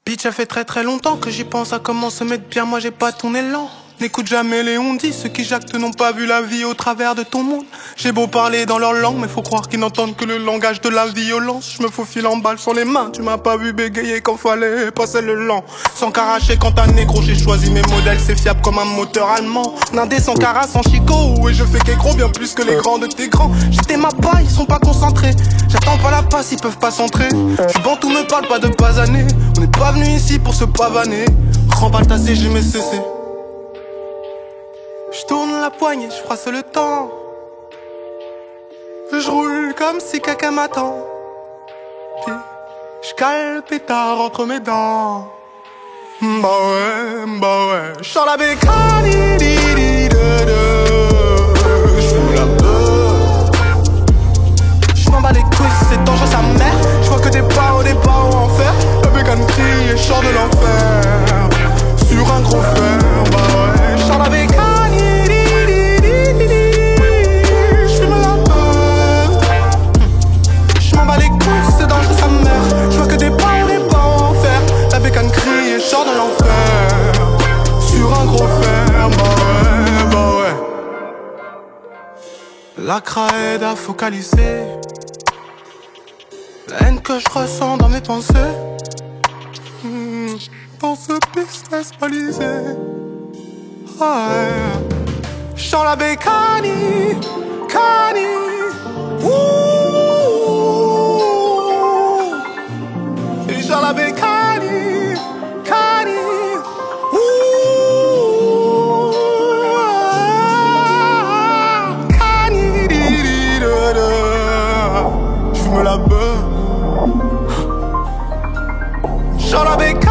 Bitch, ça fait très longtemps que j'y pense à comment se mettre bien, moi j'ai pas ton élan. N'écoute jamais les on-dit, ceux qui jactent n'ont pas vu la vie au travers de ton monde. J'ai beau parler dans leur langue, mais faut croire qu'ils n'entendent que le langage de la violence. Je me faufile en balle sur les mains, tu m'as pas vu bégayer quand fallait passer le lent. Sans caracher quand un négro, j'ai choisi mes modèles, c'est fiable comme un moteur allemand. Nindé sans cara, sans chicot, et je fais qu'écro bien plus que les grands de tes grands. J'étais ma paille, ils sont pas concentrés. J'attends pas la passe, ils peuvent pas centrer. J'suis bon, tout me parle pas de basaner. On n'est pas venu ici pour se pavaner. Remballe ta CG, mais cessé. J'tourne la poignée, j'froisse le temps. J'roule comme si quelqu'un m'attend. Puis j'cale le pétard entre mes dents. Bah ouais, j'sors la bécane. J'fume la beuh. J'm'en bats les couilles, c'est dangereux sa mère. J'vois que des barreaux en fer. La bécane crie et j'sors de l'enfer. Sur un gros fer, bah ouais, j'sors la bécane. C'est dangereux sa mère. Je vois que des barreaux en fer. La bécane crie et sort de l'enfer. Sur un gros fer, bah ouais. La craie à focaliser la haine que je ressens dans mes pensées. Dans ce business balisé. Ouais. J'sens la bécane, cani. J'sens la bécane, cani. Cani. J'fume la beuh. J'sens la bécane.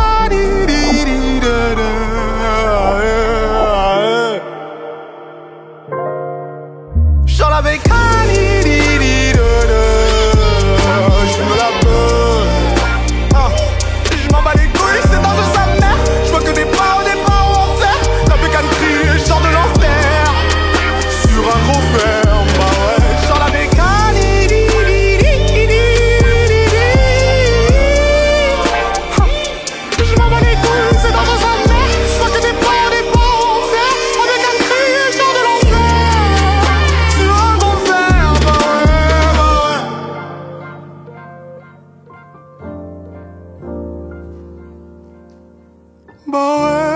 J'sens la bécane. J'fume la beuh. J'm'en bats les couilles, c'est dans de sa mère. J'vois que des barreaux en fer. La bécane crie et j'sors de l'enfer. Sur un gros fer, bah ouais. J'sors la bécane. J'm'en bats les couilles, c'est dans de sa mère. J'vois que des barreaux en fer. La bécane crie et j'sors de l'enfer. Sur un gros fer, bah ouais. Bah ouais.